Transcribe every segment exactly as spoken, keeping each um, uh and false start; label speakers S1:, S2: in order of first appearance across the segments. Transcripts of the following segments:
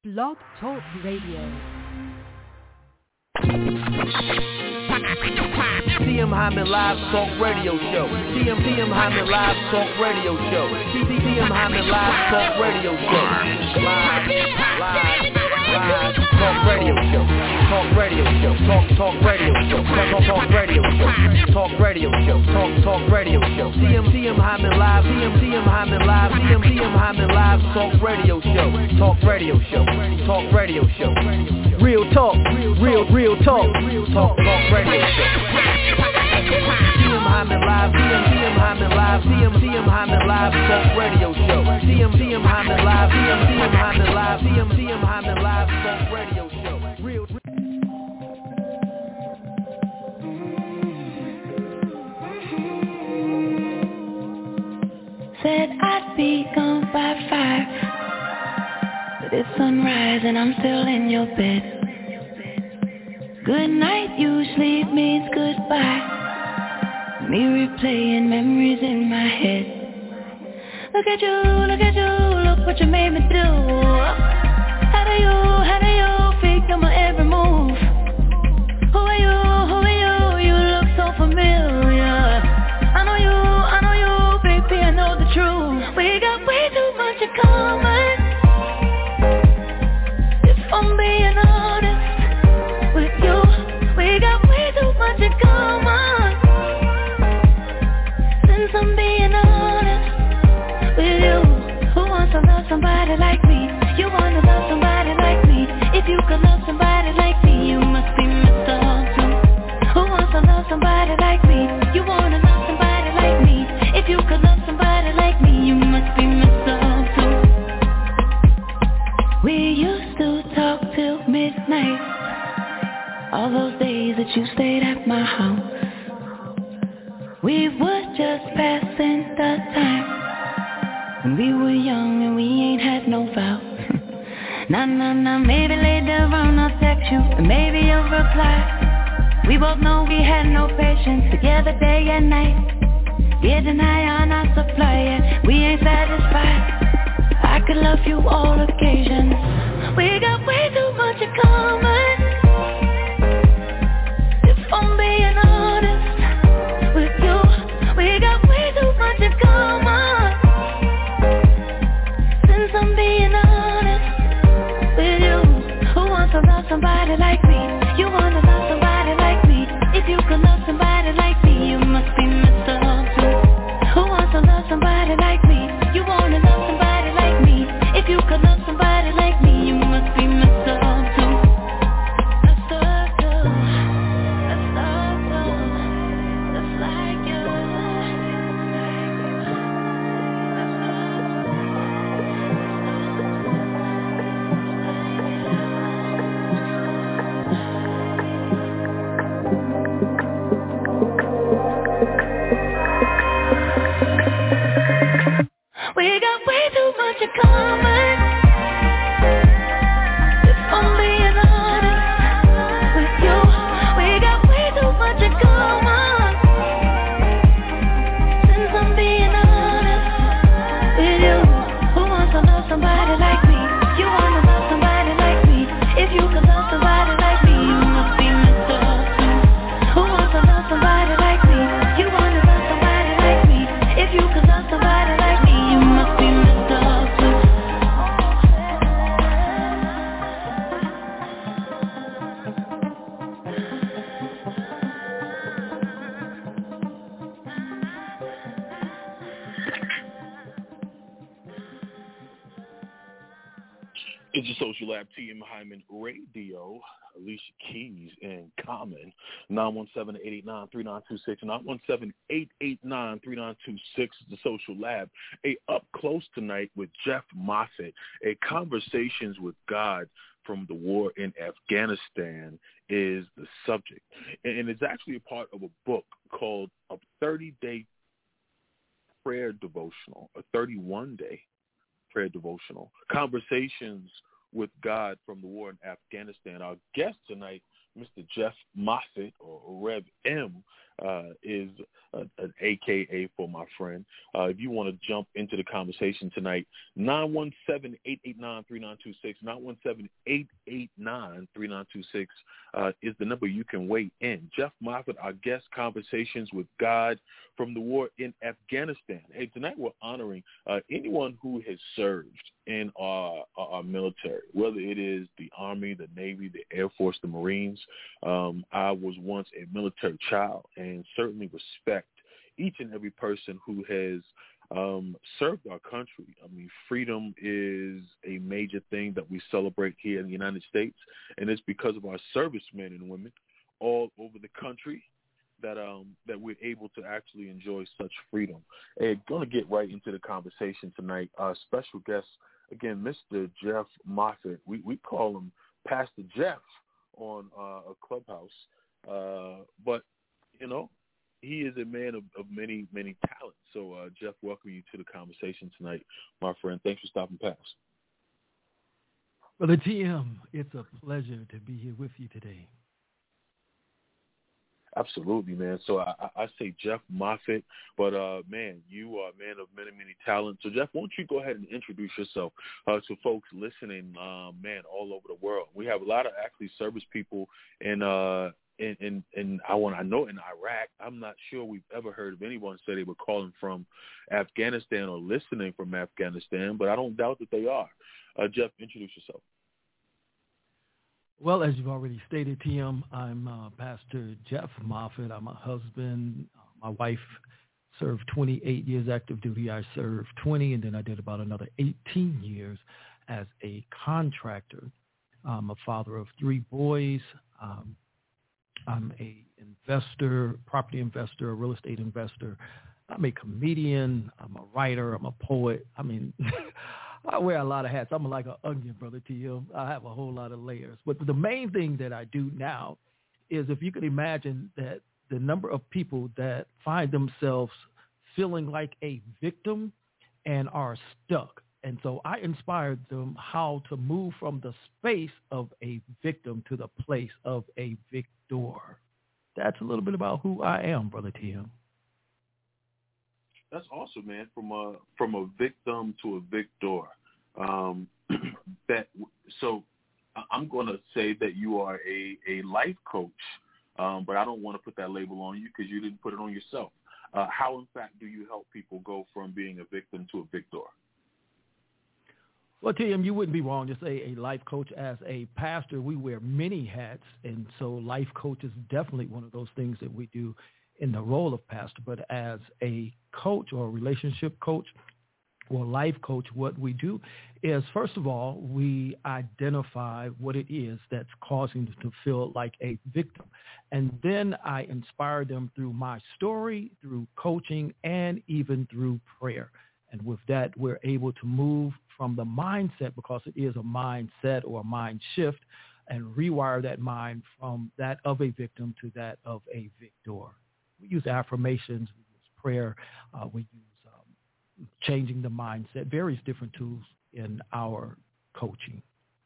S1: Blog Talk Radio.
S2: T M Hyman Live Talk Radio Show. T M T M Hyman Live Talk Radio Show. T M Hyman Live Talk Radio Show. Live, live, live Talk Radio Show. Talk Radio Show. Talk Talk Radio Show. Talk Talk Radio Show. Talk Radio Show. Talk Talk Radio Show. T M T M Hyman Live. T M T M Hyman Live. T M T M Hyman Live Talk Radio Show. Talk Radio Show. Talk Radio Show. Real talk. Real real talk. Talk Talk Radio Show. T M Hyman Live, T M T M Hyman Live, T M T M Hyman Live Talk Radio Show. T M T M Hyman Live, T M T M Hyman Live, T M T M Hyman Live Talk Radio Show. Real.
S3: Said I'd be gone by five, but it's sunrise and I'm still in your bed. Good night usually means goodbye. Me replaying memories in my head. Look at you, look at you, look what you made me do. How do you, how do you figure my every move? Who are you, who are you, you look so familiar. I know you, I know you, baby, I know the truth. We got way too much in common. If I'm being honest with you, we got way too much in common. I'm being honest with you. Who wants to love somebody like me? You wanna love somebody like me. If you could love somebody like me, you must be messed up too. Who wants to love somebody like me? You wanna love somebody like me. If you could love somebody like me, you must be messed up too. We used to talk till midnight, all those days that you stayed at my house. We were just passing the time when we were young and we ain't had no vows. Nah, nah, nah, maybe later on I'll text you and maybe you'll reply. We both know we had no patience together day and night. Getting high on our supply and we ain't satisfied. I could love you all occasions. We got way too much in common. If I'm being honest with you, we got way too much in common. Since I'm being honest with you, who wants to love somebody like me? You wanna love somebody like me. If you could love somebody like me, you must be messed up too. Who wants to love somebody like me? You wanna love somebody like me. If you could love somebody like me, you must be messed up too. Messed up too. Messed up too. Just like you. We got way too much in common. If I'm being honest with you, we got way too much in common. Since I'm being honest with you, who wants to love somebody like me? You wanna love somebody like me. If you could love somebody like me, you must be messed up too. Who wants to love somebody like me? You wanna love somebody like me. If you could love somebody like me, you must be messed up too.
S4: It's the Social Lab, T M Hyman Radio. Alicia Keys in Common. nine one seven, eight eight nine, three nine two six. nine one seven, eight eight nine, three nine two six is the Social Lab. A Up Close tonight with Jeff Moffitt. A Conversations with God from the War in Afghanistan is the subject. And it's actually a part of a book called A thirty-Day Prayer Devotional, a thirty-one day prayer devotional. Conversations with God from the War in Afghanistan. Our guest tonight, Mister Jeff Moffitt, or Rev M, uh, is a, an A K A for my friend. Uh, if you want to jump into the conversation tonight, nine one seven, eight eight nine, three nine two six, nine one seven, eight eight nine, three nine two six uh, is the number you can weigh in. Jeff Moffitt, our guest, Conversations with God from the war in Afghanistan. Hey, tonight we're honoring uh, anyone who has served in our, our military, whether it is the Army, the Navy, the Air Force, the Marines. Um, I was once a military child and certainly respect each and every person who has um, served our country. I mean, freedom is a major thing that we celebrate here in the United States, and it's because of our servicemen and women all over the country that um, that we're able to actually enjoy such freedom. And going to get right into the conversation tonight. Our special guest, again, Mister Jeff Moffitt. We we call him Pastor Jeff on uh, a Clubhouse, uh, but you know, he is a man of, of many many talents. So, uh, Jeff, welcome you to the conversation tonight, my friend. Thanks for stopping past.
S1: Brother T M, it's a pleasure to be here with you today.
S4: Absolutely, man. So I, I say Jeff Moffitt, but, uh, man, you are a man of many, many talents. So, Jeff, won't you go ahead and introduce yourself uh, to folks listening, uh, man, all over the world. We have a lot of actually service people in, uh, in, in, in I, want, I know in Iraq. I'm not sure we've ever heard of anyone say they were calling from Afghanistan or listening from Afghanistan, but I don't doubt that they are. Uh, Jeff, introduce yourself.
S1: Well, as you've already stated, T M, I'm uh, Pastor Jeff Moffitt. I'm a husband. Uh, my wife served twenty-eight years active duty. I served twenty, and then I did about another eighteen years as a contractor. I'm a father of three boys. Um, I'm a investor, property investor, a real estate investor. I'm a comedian. I'm a writer. I'm a poet. I mean... I wear a lot of hats. I'm like an onion, Brother T M. I have a whole lot of layers. But the main thing that I do now is, if you can imagine that the number of people that find themselves feeling like a victim and are stuck. And so I inspired them how to move from the space of a victim to the place of a victor. That's a little bit about who I am, Brother T M.
S4: That's awesome, man. From a from a victim to a victor. Um, that so I'm going to say that you are a, a life coach, um, but I don't want to put that label on you because you didn't put it on yourself. Uh, how, in fact, do you help people go from being a victim to a victor?
S1: Well, T M, you wouldn't be wrong to say a life coach. As a pastor, we wear many hats, and so life coach is definitely one of those things that we do in the role of pastor. But as a coach or a relationship coach or life coach, what we do is, first of all, we identify what it is that's causing them to feel like a victim. And then I inspire them through my story, through coaching, and even through prayer. And with that, we're able to move from the mindset, because it is a mindset or a mind shift, and rewire that mind from that of a victim to that of a victor. We use affirmations, we use prayer, uh, we use um, changing the mindset, various different tools in our coaching.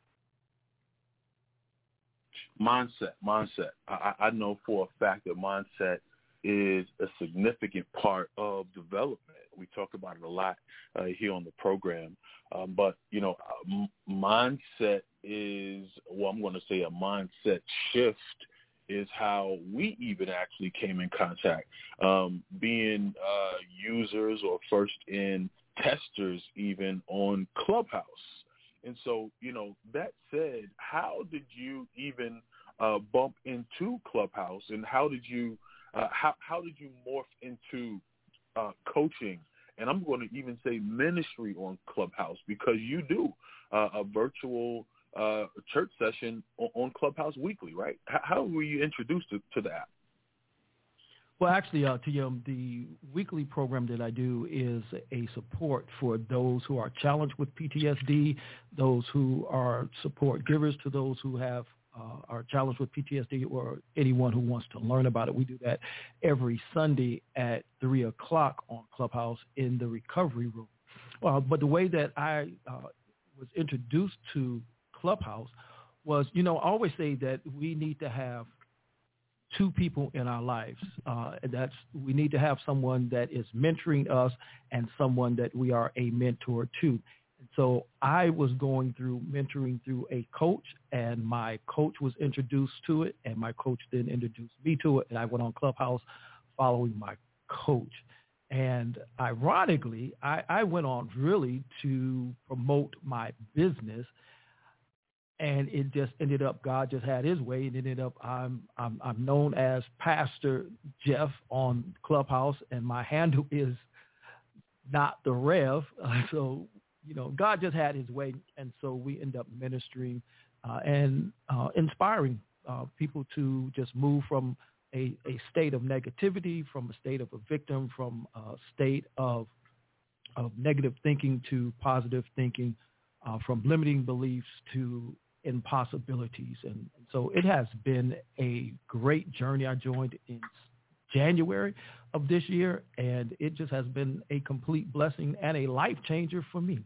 S4: Mindset, mindset. I, I know for a fact that mindset is a significant part of development. We talk about it a lot uh, here on the program. Um, but, you know, uh, m- mindset is, well, I'm going to say a mindset shift is how we even actually came in contact, um, being uh, users or first in testers even on Clubhouse. And so, you know, that said, how did you even uh, bump into Clubhouse, and how did you uh, how how did you morph into uh, coaching? And I'm going to even say ministry on Clubhouse, because you do uh, a virtual uh, church session on, on Clubhouse weekly, right? How, how were you introduced to, to the app?
S1: Well, actually, uh, T M, the weekly program that I do is a support for those who are challenged with P T S D, those who are support givers to those who have uh, are challenged with P T S D, or anyone who wants to learn about it. We do that every Sunday at three o'clock on Clubhouse in the recovery room. Uh, but the way that I uh, was introduced to Clubhouse was, you know, I always say that we need to have two people in our lives. Uh, and that's we need to have someone that is mentoring us and someone that we are a mentor to. And so I was going through mentoring through a coach, and my coach was introduced to it, and my coach then introduced me to it, and I went on Clubhouse following my coach. And ironically, I, I went on really to promote my business, and it just ended up, God just had his way, and ended up I'm I'm, I'm known as Pastor Jeff on Clubhouse, and my handle is Not the Rev. Uh, so, you know, God just had his way, and so we end up ministering uh, and uh, inspiring uh, people to just move from A, a state of negativity, from a state of a victim, from a state of of negative thinking to positive thinking, uh, from limiting beliefs to impossibilities. And, and so it has been a great journey. I joined in January of this year, and it just has been a complete blessing and a life changer for me.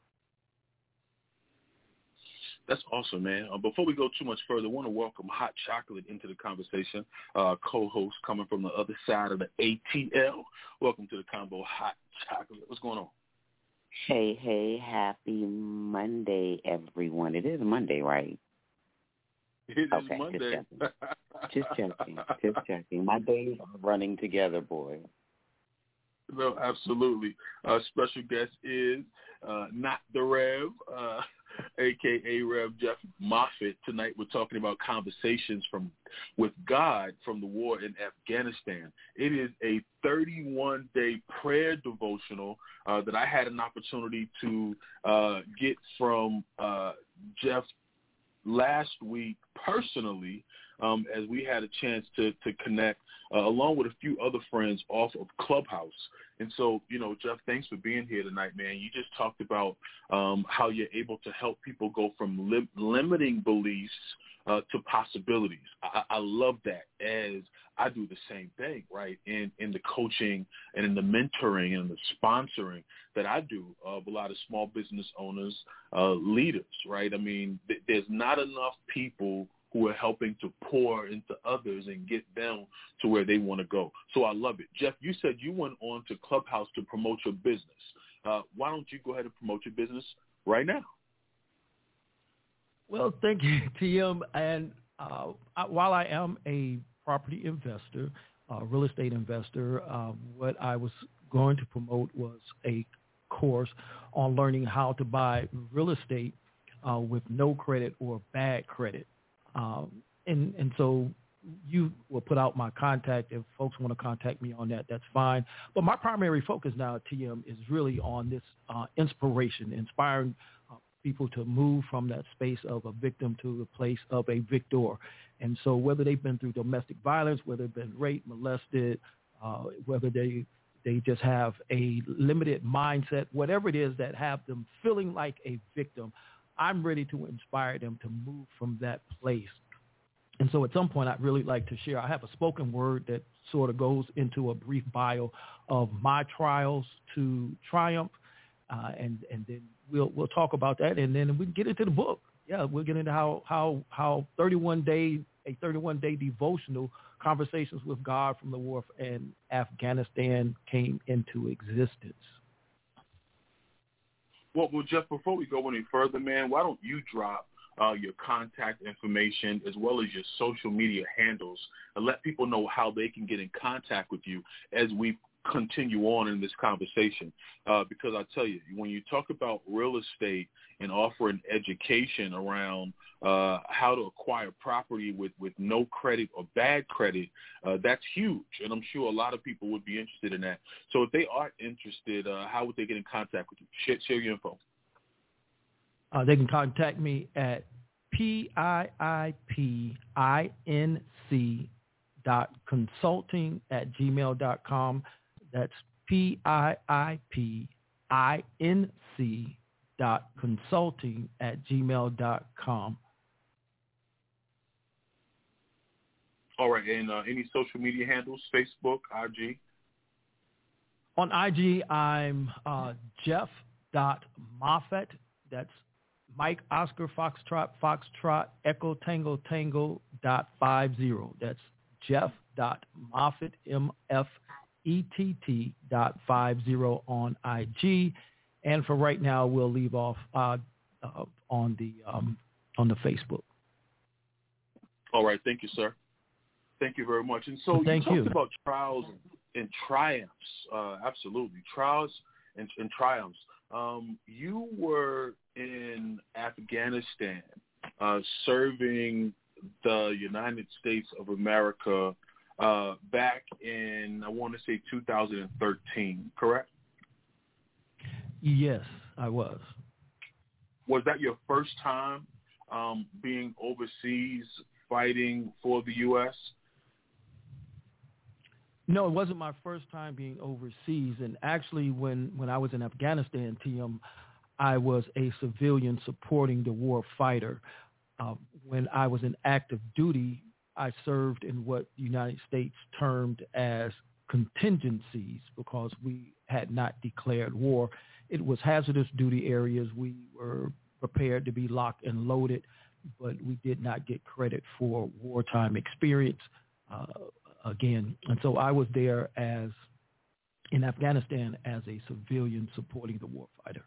S4: That's awesome, man. Uh, before we go too much further, I want to welcome Hot Chocolate into the conversation, uh, co-host coming from the other side of the A T L. Welcome to the combo, Hot Chocolate. What's going on?
S5: Hey, hey, happy Monday, everyone. It is Monday, right?
S4: It is
S5: okay,
S4: Monday.
S5: Just checking. just checking. Just checking. My days are running together, boy.
S4: No, absolutely. Our special guest is uh, Not the Rev, uh, a k a. Rev Jeff Moffitt. Tonight we're talking about conversations from with God from the war in Afghanistan. It is a thirty-one day prayer devotional uh, that I had an opportunity to uh, get from uh, Jeff last week personally, um, as we had a chance to, to connect uh, along with a few other friends off of Clubhouse. And so, you know, Jeff, thanks for being here tonight, man. You just talked about um, how you're able to help people go from li- limiting beliefs uh, to possibilities. I, I love that, as I do the same thing, right, in, in the coaching and in the mentoring and the sponsoring that I do of a lot of small business owners, uh, leaders, right? I mean, th- there's not enough people who are helping to pour into others and get them to where they want to go. So I love it. Jeff, you said you went on to Clubhouse to promote your business. Uh, why don't you go ahead and promote your business right now?
S1: Well, thank you, T M. And uh, I, while I am a property investor, uh, real estate investor, uh, what I was going to promote was a course on learning how to buy real estate uh, with no credit or bad credit. Um, and, and so you will put out my contact. If folks want to contact me on that, that's fine. But my primary focus now, T M, is really on this uh, inspiration, inspiring uh, people to move from that space of a victim to the place of a victor. And so whether they've been through domestic violence, whether they've been raped, molested, uh, whether they they just have a limited mindset, whatever it is that have them feeling like a victim, I'm ready to inspire them to move from that place. And so at some point, I'd really like to share. I have a spoken word that sort of goes into a brief bio of my trials to triumph, uh, and and then we'll we'll talk about that, and then we can get into the book. Yeah, we'll get into how how how thirty-one day a thirty-one day devotional conversations with God from the war in Afghanistan came into existence.
S4: Well, well, Jeff, before we go any further, man, why don't you drop uh, your contact information as well as your social media handles and let people know how they can get in contact with you as we continue on in this conversation. Uh, because I tell you, when you talk about real estate and offering education around uh, how to acquire property with, with no credit or bad credit, uh, that's huge. And I'm sure a lot of people would be interested in that. So if they are interested, uh, how would they get in contact with you? Share, share your info.
S1: Uh, they can contact me at P I I P I N C dot consulting at gmail dot com. That's P I I P I N C dot consulting at gmail dot com.
S4: All right, and uh, any social media handles, Facebook, I G?
S1: On I G, I'm uh, Jeff dot Moffitt. That's Mike Oscar Foxtrot Foxtrot Echo Tango Tango dot five zero. That's jeff dot moffitt, M F E T T dot five zero on I G. And for right now, we'll leave off uh, uh, on the um, on the Facebook.
S4: All right. Thank you, sir. Thank you very much. And so
S1: well, thank
S4: you talked
S1: you.
S4: about trials and, and triumphs. Uh, absolutely. Trials and, and triumphs. Um, you were in Afghanistan uh, serving the United States of America uh, back in, I want to say, two thousand thirteen, correct?
S1: Yes, I was.
S4: Was that your first time um, being overseas fighting for the U S?
S1: No, it wasn't my first time being overseas. And actually, when, when I was in Afghanistan, T M, I was a civilian supporting the war fighter. Uh, when I was in active duty, I served in what the United States termed as contingencies because we had not declared war. It was hazardous duty areas. We were prepared to be locked and loaded, but we did not get credit for wartime experience. Uh, again. And so I was there as in Afghanistan as a civilian supporting the warfighter.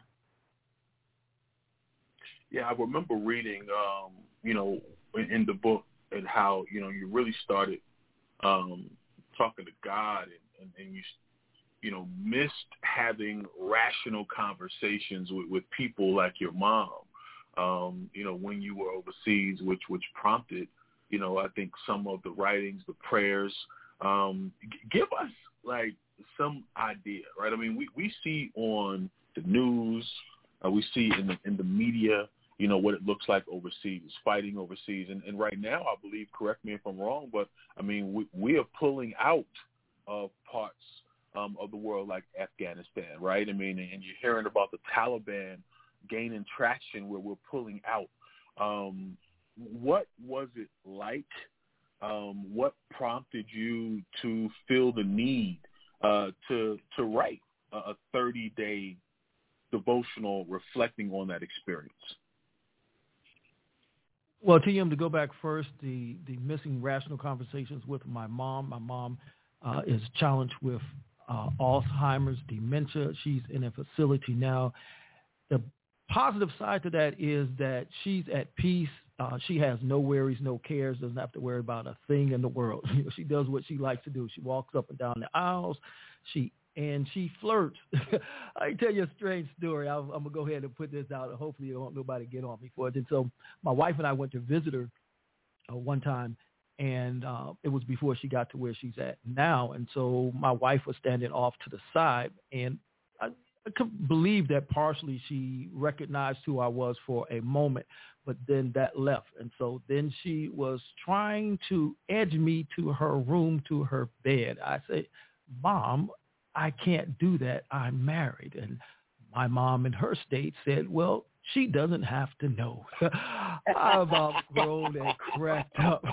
S4: Yeah, I remember reading, um, you know, in, in the book and how, you know, you really started um, talking to God and, and, and you, you know, missed having rational conversations with, with people like your mom, um, you know, when you were overseas, which, which prompted, you know, I think some of the writings, the prayers. Um, g- give us, like, some idea, right? I mean, we, we see on the news, uh, we see in the, in the media, you know, what it looks like overseas, fighting overseas. And, and right now, I believe, correct me if I'm wrong, but, I mean, we, we are pulling out of parts um, of the world like Afghanistan, right? I mean, and you're hearing about the Taliban gaining traction where we're pulling out. Um, what was it like? Um, what prompted you to feel the need uh, to to write a thirty-day devotional reflecting on that experience?
S1: Well, T M, to go back first, the, the missing rational conversations with my mom. My mom uh, is challenged with uh, Alzheimer's, dementia. She's in a facility now. The positive side to that is that she's at peace. Uh, she has no worries, no cares, doesn't have to worry about a thing in the world. You know, she does what she likes to do. She walks up and down the aisles. She and she flirts. I can tell you a strange story. I'm, I'm going to go ahead and put this out. Hopefully you don't nobody get on me for it. And so my wife and I went to visit her uh, one time, and uh, it was before she got to where she's at now. And so my wife was standing off to the side, and I, I could believe that partially she recognized who I was for a moment, but then that left. And so then she was trying to edge me to her room, to her bed. I said, Mom, I can't do that. I'm married. And my mom in her state said, well, she doesn't have to know. I about groaned and cracked up.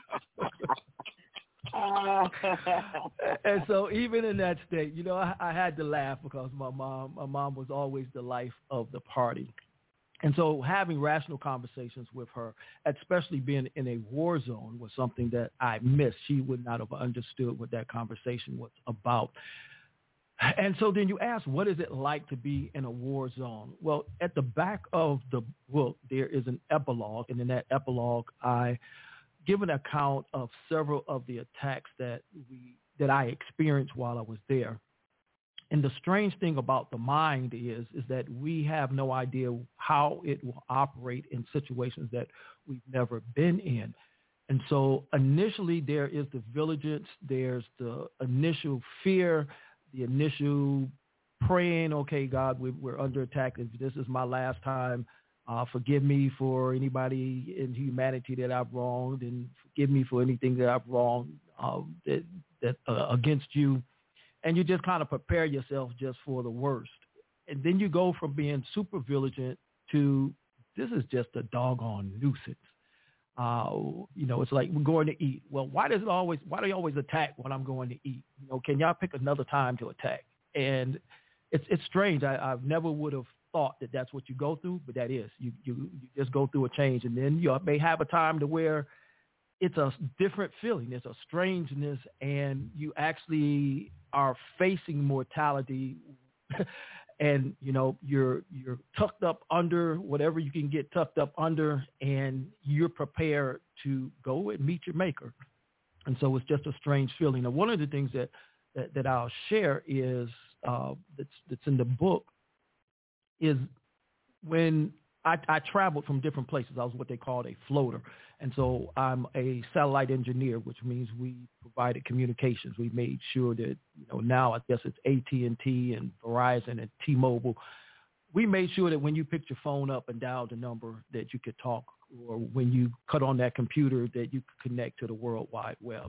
S1: And so even in that state, you know, I, I had to laugh because my mom, my mom was always the life of the party. And so having rational conversations with her, especially being in a war zone, was something that I missed. She would not have understood what that conversation was about. And so then you ask, what is it like to be in a war zone? Well, at the back of the book, there is an epilogue. And in that epilogue, I give an account of several of the attacks that we that I experienced while I was there. And the strange thing about the mind is, is that we have no idea how it will operate in situations that we've never been in. And so initially there is the vigilance, there's the initial fear, the initial praying, okay, God, we, we're under attack. This is my last time. Uh, forgive me for anybody in humanity that I've wronged, and forgive me for anything that I've wronged uh, that, that uh, against you. And you just kind of prepare yourself just for the worst. And then you go from being super vigilant to this is just a doggone nuisance. Uh, you know, it's like we're going to eat. Well, why does it always, why do you always attack when I'm going to eat? You know, can y'all pick another time to attack? And it's it's strange. I, I never would have thought that that's what you go through, but that is. You, you, you just go through a change. And then you may have a time to where it's a different feeling. It's a strangeness, and you actually are facing mortality. And, you know, you're you're tucked up under whatever you can get tucked up under, and you're prepared to go and meet your maker. And so it's just a strange feeling. Now, one of the things that, that, that I'll share is uh, that's, that's in the book is when I, I traveled from different places. I was what they called a floater. And so I'm a satellite engineer, which means we provided communications. We made sure that, you know, now I guess it's A T and T and Verizon and T-Mobile. We made sure that when you picked your phone up and dialed the number that you could talk, or when you cut on that computer that you could connect to the World Wide Web.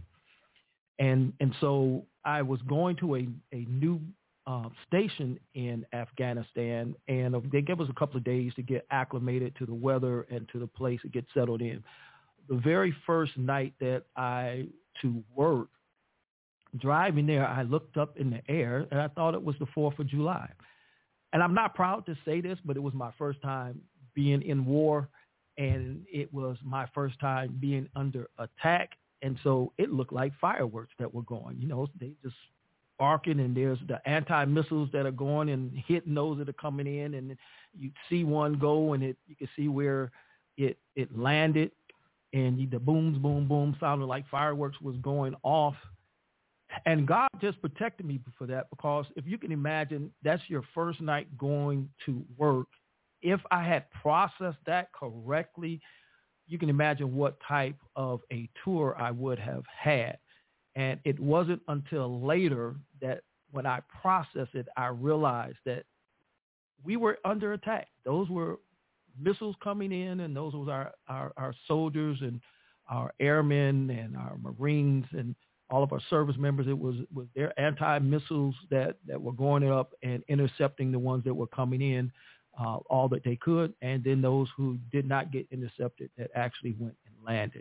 S1: And and so I was going to a, a new uh, station in Afghanistan, and they gave us a couple of days to get acclimated to the weather and to the place to get settled in. The very first night that I to work, driving there, I looked up in the air and I thought it was the fourth of July. And I'm not proud to say this, but it was my first time being in war, and it was my first time being under attack. And so it looked like fireworks that were going, you know, they just sparking, and there's the anti-missiles that are going and hitting those that are coming in, and you see one go, and it you can see where it it landed, and you, the booms, boom, boom sounded like fireworks was going off. And God just protected me for that, because if you can imagine, that's your first night going to work. If I had processed that correctly, you can imagine what type of a tour I would have had. And it wasn't until later that when I processed it, I realized that we were under attack. Those were missiles coming in, and those was our, our, our soldiers and our airmen and our Marines and all of our service members. It was, was their anti-missiles that, that were going up and intercepting the ones that were coming in, uh, all that they could. And then those who did not get intercepted that actually went and landed.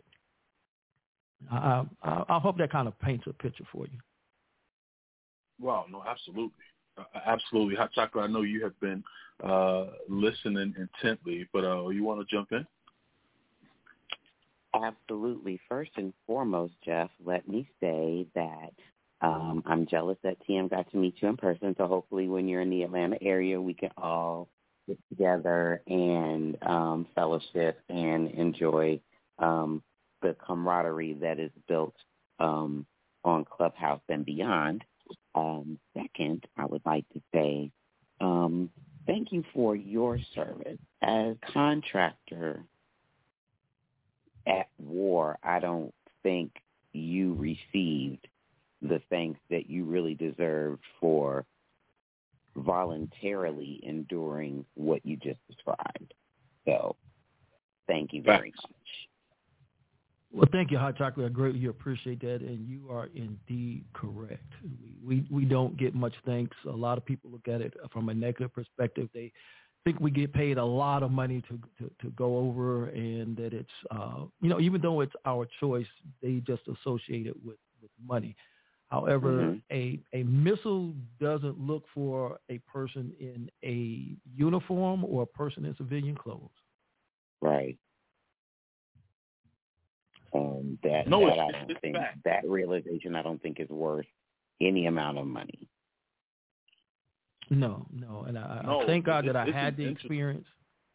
S1: I, I, I hope that kind of paints a picture for you.
S4: Wow, no, absolutely. Uh, absolutely. Hot Chocolate, I know you have been uh, listening intently, but uh, you want to jump in?
S5: Absolutely. First and foremost, Jeff, let me say that um, I'm jealous that T M got to meet you in person, so hopefully when you're in the Atlanta area, we can all get together and um, fellowship and enjoy um, the camaraderie that is built um, on Clubhouse and beyond. Um, second, I would like to say um, thank you for your service. As contractor at war, I don't think you received the thanks that you really deserved for voluntarily enduring what you just described. So thank you very
S4: Thanks.
S5: much.
S1: Well, thank you, Hot Chocolate. I greatly appreciate that, and you are indeed correct. We, we we don't get much thanks. A lot of people look at it from a negative perspective. They think we get paid a lot of money to to, to go over, and that it's, uh, you know, even though it's our choice, they just associate it with, with money. However, mm-hmm. a, a missile doesn't look for a person in a uniform or a person in civilian clothes.
S5: Right. Um, that
S4: no,
S5: that
S4: it's,
S5: I don't
S4: it's
S5: think
S4: fact.
S5: that realization I don't think is worth any amount of money.
S1: No, no, and I,
S4: no,
S1: I thank God
S4: it,
S1: that I
S4: it's
S1: had the experience.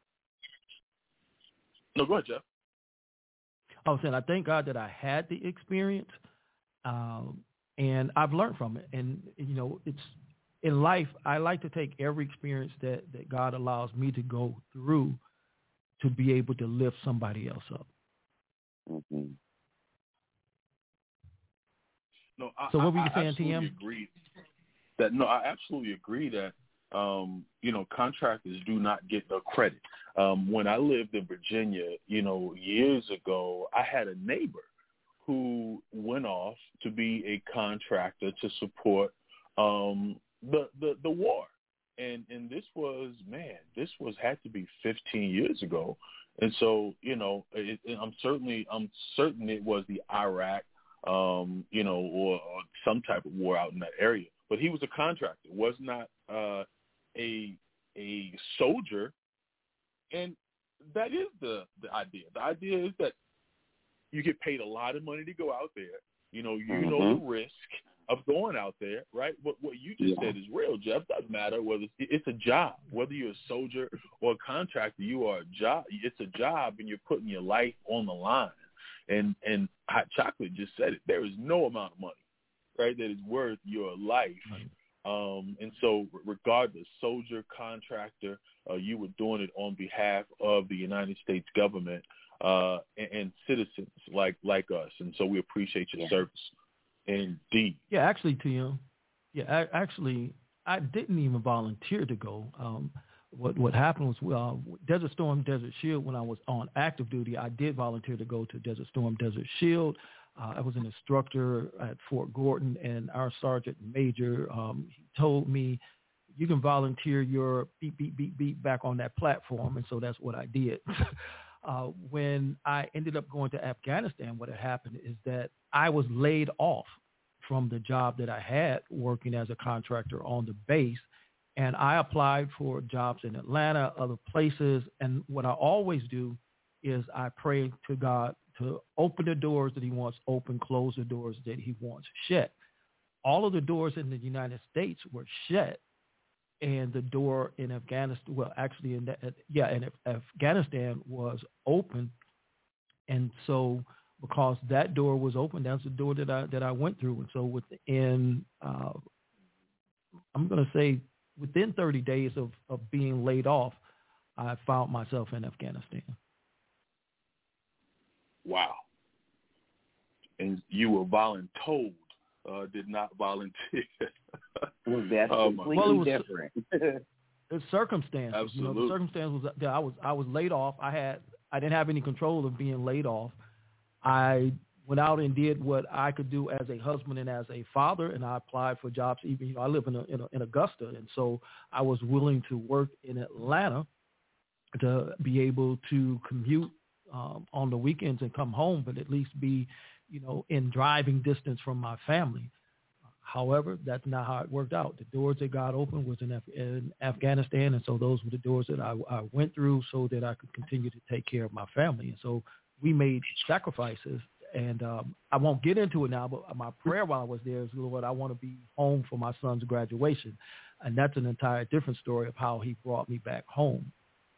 S4: No, go ahead, Jeff.
S1: I was saying I thank God that I had the experience, um, and I've learned from it. And you know, it's in life. I like to take every experience that that God allows me to go through to be able to lift somebody else up.
S5: Mm-hmm.
S4: No, I,
S1: so what were you
S4: I,
S1: saying, T M?
S4: Agree that no, I absolutely agree that um, you know, contractors do not get the credit. Um, when I lived in Virginia, you know, years ago, I had a neighbor who went off to be a contractor to support um, the, the the war, and and this was man, this was had to be fifteen years ago. And so, you know, it, it, I'm certainly, I'm certain it was the Iraq, um, you know, or, or some type of war out in that area. But he was a contractor, was not uh, a a soldier, and that is the the idea. The idea is that you get paid a lot of money to go out there. You know, you
S5: mm-hmm.
S4: know the risk of going out there, right? But what you just
S5: yeah.
S4: said is real, Jeff. Doesn't matter whether it's a job, whether you're a soldier or a contractor, you are a job. It's a job, and you're putting your life on the line. And and Hot Chocolate just said it. There is no amount of money, right, that is worth your life. Right. Um, and so regardless, soldier, contractor, uh, you were doing it on behalf of the United States government uh, and, and citizens like like us. And so we appreciate your yeah. service. Indeed.
S1: Yeah, actually, Tim, yeah, I, actually, I didn't even volunteer to go. Um, what what happened was uh, Desert Storm, Desert Shield, when I was on active duty, I did volunteer to go to Desert Storm, Desert Shield. Uh, I was an instructor at Fort Gordon, and our sergeant major, um, he told me, you can volunteer your beep, beep, beep, beep back on that platform. And so that's what I did. uh, when I ended up going to Afghanistan, what had happened is that I was laid off from the job that I had working as a contractor on the base. And I applied for jobs in Atlanta, other places. And what I always do is I pray to God to open the doors that he wants open, close the doors that he wants shut. All of the doors in the United States were shut, and the door in Afghanistan, well, actually, in that, yeah, in Afghanistan was open. And so because that door was open, that's the door that I that I went through. And so within, uh, I'm going to say within thirty days of, of being laid off, I found myself in Afghanistan.
S4: Wow. And you were voluntold, uh, did not volunteer.
S5: Well, that's
S4: oh,
S5: completely
S1: well, it was,
S5: different.
S1: The circumstances.
S4: Absolutely.
S1: You know, the circumstance was that I was I was laid off. I had I didn't have any control of being laid off. I went out and did what I could do as a husband and as a father, and I applied for jobs. Even you know, I live in a, in, a, in Augusta, and so I was willing to work in Atlanta to be able to commute um, on the weekends and come home, but at least be, you know, in driving distance from my family. However, that's not how it worked out. The doors that God opened was in, Af- in Afghanistan, and so those were the doors that I, I went through so that I could continue to take care of my family. And so we made sacrifices, and um, I won't get into it now, but my prayer while I was there is, Lord, I want to be home for my son's graduation. And that's an entire different story of how he brought me back home.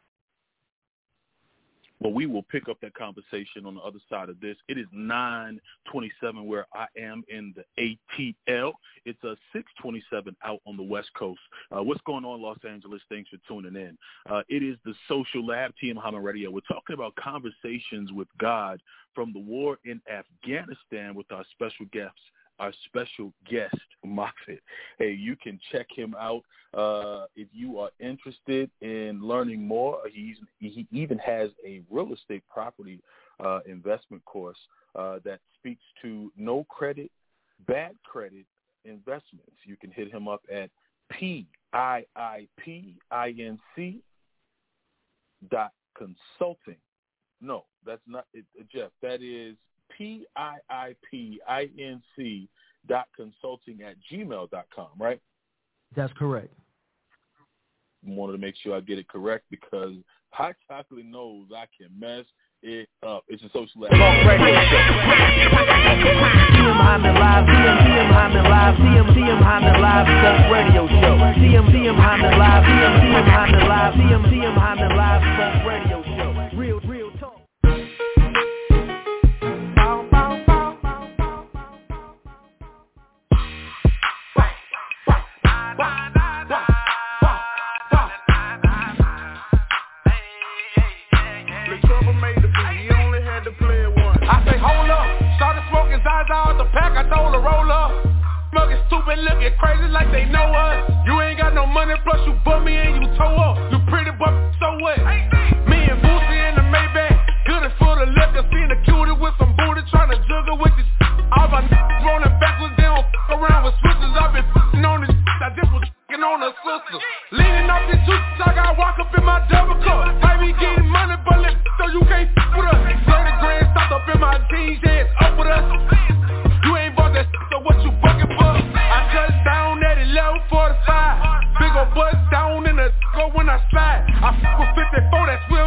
S4: Well, we will pick up that conversation on the other side of this. It is nine twenty-seven where I am in the A T L. It's a six twenty-seven out on the West Coast. Uh, what's going on, Los Angeles? Thanks for tuning in. Uh, it is the Social Lab, T M Hyman Radio. We're talking about conversations with God from the war in Afghanistan with our special guests. Our special guest, Moffitt. Hey, you can check him out uh, if you are interested in learning more. He's, he even has a real estate property uh, investment course uh, that speaks to no credit, bad credit investments. You can hit him up at P I I P I N C dot consulting. No, that's not it, Jeff. That is P I I P I N C dot consulting at gmail dot com, right?
S1: That's correct.
S4: I wanted to make sure I get it correct because Hot Chocolate knows I can mess it up. It's a social lab.
S2: Talk radio show. T M Hyman Live, T M T M Hyman Live, T M T M Hyman Live, Talk radio show. T M T M Hyman Live, T M T M Hyman Live, T M T M Hyman Live, Talk radio show. Real, real talk.
S6: Out the pack, I told her roll up. Smoking stupid, looking crazy like they know us. You ain't got no money, plus you bum me and you toe up. You pretty but so what? Me and Boosie in the Maybach, good as for the liquor. Seen a cutie with some booty, trying to juggle with this. All my n****s rolling backwards, they don't f*** around with switches. I've been f***ing on this, I just was f***ing on her sister. Leaning off these juices, I gotta walk up in my double cup. Baby getting money, but let so you can't f*** with us. thirty grand stopped up in my jeans, yeah, it's up with us. You ain't bought that shit, so what you fucking for? I touch down at eleven forty-five. Big ol' buzz down in the go when I slide. I fuck with fifty-four, that's real.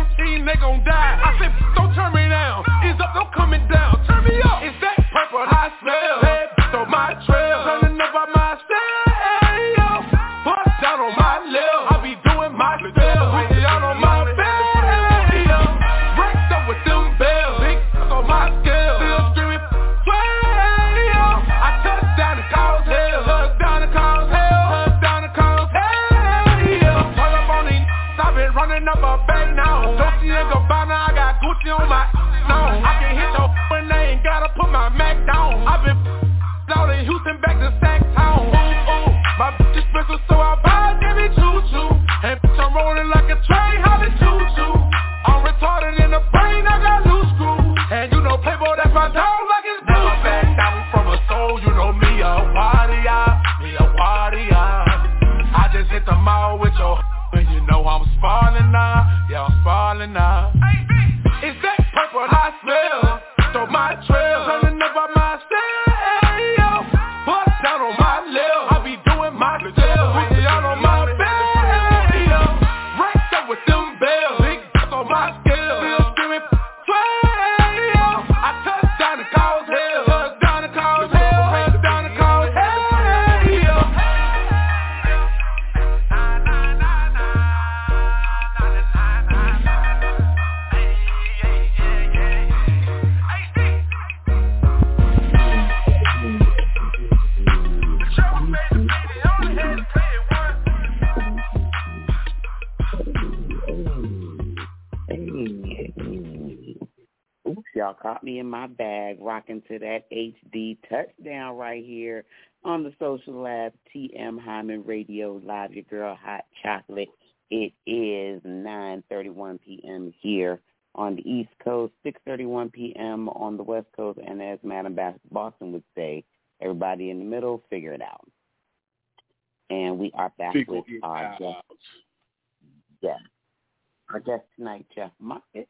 S5: Y'all caught me in my bag, rocking to that H D touchdown right here on the Social Lab, T M Hyman Radio Live, your girl Hot Chocolate. It is nine thirty-one p.m. here on the East Coast, six thirty-one p.m. on the West Coast, and as Madam Boston would say, everybody in the middle, figure it out. And we are back
S4: Figure
S5: with our
S4: out.
S5: guest. Yes. Our guest tonight, Jeff Moffitt.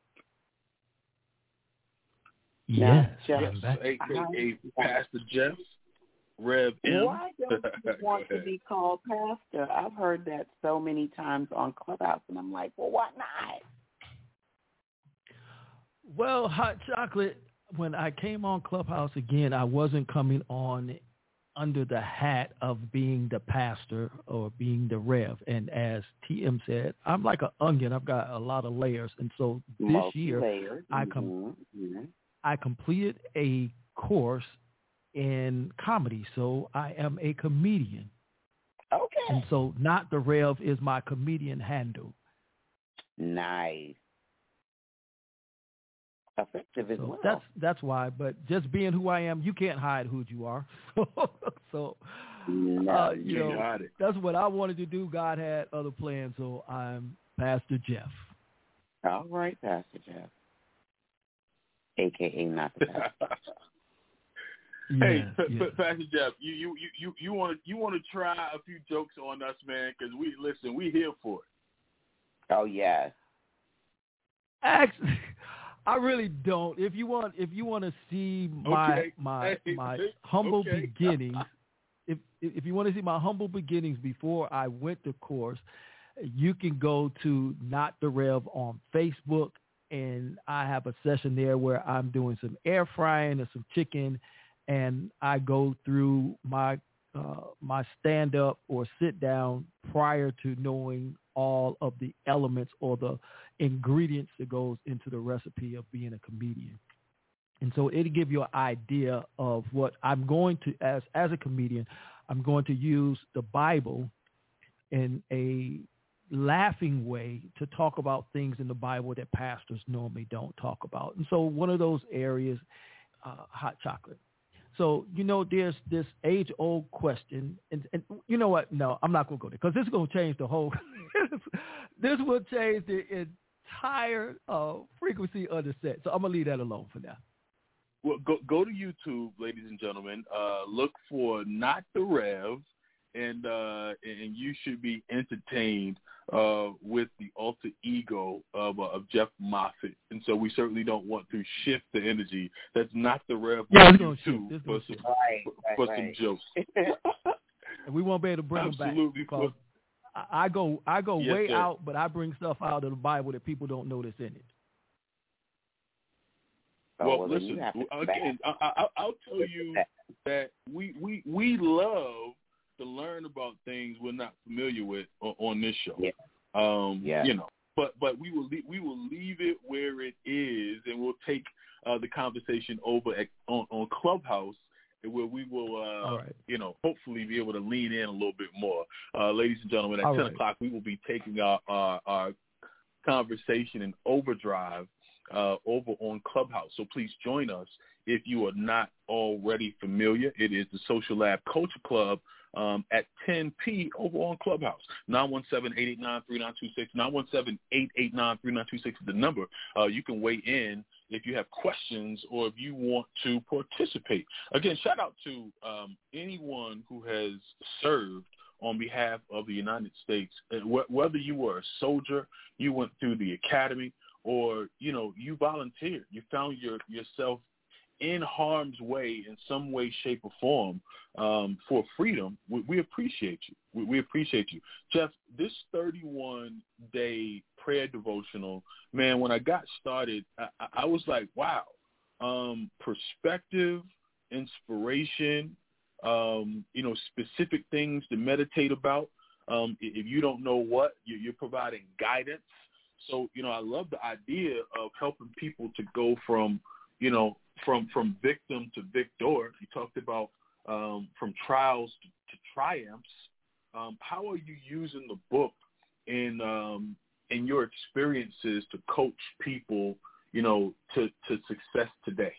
S1: Yes,
S5: Jeff,
S1: I'm back.
S4: A K A Pastor Jeff, Rev M.
S5: Why don't you want to be called Pastor? I've heard that so many times on Clubhouse, and I'm like, well, why not?
S1: Well, Hot Chocolate, when I came on Clubhouse again, I wasn't coming on under the hat of being the pastor or being the Rev. And as T M said, I'm like an onion. I've got a lot of layers. And so this
S5: Multi-layered.
S1: year, I, com-
S5: mm-hmm.
S1: I completed a course in comedy. So I am a comedian.
S5: Okay.
S1: And so Not the Rev is my comedian handle.
S5: Nice. Effective as
S1: so
S5: well.
S1: That's that's why. But just being who I am, you can't hide who you are. so,
S5: no,
S1: uh, you know,
S4: hide it.
S1: That's what I wanted to do. God had other plans, so I'm Pastor Jeff.
S5: All right, Pastor Jeff, A K A Not the Pastor.
S4: Hey,
S1: yes,
S4: P-
S1: yes.
S4: P- Pastor Jeff, you you you you want to you want to try a few jokes on us, man? Because we listen, we here for it.
S5: Oh yes.
S1: Actually, I really don't. If you want, if you want to see my
S4: Okay.
S1: my
S4: Hey,
S1: my
S4: hey,
S1: humble
S4: okay.
S1: beginnings, if if you want to see my humble beginnings before I went to course, you can go to Not the Rev on Facebook, and I have a session there where I'm doing some air frying and some chicken, and I go through my uh, my stand up or sit down prior to knowing all of the elements or the ingredients that goes into the recipe of being a comedian. And so it'll give you an idea of what I'm going to, as as a comedian, I'm going to use the Bible in a laughing way to talk about things in the Bible that pastors normally don't talk about. And so one of those areas, uh, hot chocolate. So, you know, there's this age-old question, and, and you know what? No, I'm not going to go there because this is going to change the whole – this will change the entire uh, frequency of the set. So I'm going to leave that alone for now.
S4: Well, go go to YouTube, ladies and gentlemen. Uh, look for Not the Rev, and uh, and you should be entertained uh, with the alter ego of uh, of Jeff Moffitt. And so we certainly don't want to shift the energy. That's Not the Rev
S1: yeah,
S4: on
S1: YouTube
S4: shift.
S1: for,
S4: some,
S5: right,
S4: for,
S5: right,
S4: for
S5: right.
S4: some jokes.
S1: And we won't be able to bring
S4: Absolutely.
S1: them back because I, I go I go
S4: Yes,
S1: way
S4: sir.
S1: out, but I bring stuff out of the Bible that people don't notice in it.
S5: Oh,
S4: Well,
S5: well, then
S4: listen,
S5: you have to
S4: again, I, I, I'll tell you that we, we we love to learn about things we're not familiar with on, on this show.
S5: Yeah.
S4: Um,
S5: Yeah.
S4: You know, but but we will we will leave it where it is, and we'll take uh, the conversation over at, on, on Clubhouse, where we will, uh,
S1: All right.
S4: you know, hopefully be able to lean in a little bit more. Uh, ladies and gentlemen, at
S1: All
S4: ten
S1: right.
S4: o'clock, we will be taking our, our, our conversation in overdrive uh, over on Clubhouse. So please join us if you are not already familiar. It is the Social Lab Culture Club um, at ten p over on Clubhouse. nine one seven, eight eight nine, three nine two six, nine one seven, eight eight nine, three nine two six is the number. Uh, you can weigh in if you have questions or if you want to participate. Again, shout out to um, anyone who has served on behalf of the United States, whether you were a soldier, you went through the academy, or, you know, you volunteered. You found your, yourself in harm's way in some way, shape, or form um, for freedom. We, we appreciate you. We, we appreciate you. Jeff, this thirty-one day prayer devotional, man, when I got started, I, I was like, wow, um, perspective, inspiration, um, you know, specific things to meditate about. Um, if you don't know what, you're providing guidance. So, you know, I love the idea of helping people to go from, you know, from from victim to victor. You talked about um, from trials to, to triumphs. Um, how are you using the book in um, in your experiences to coach people, you know, to, to success today?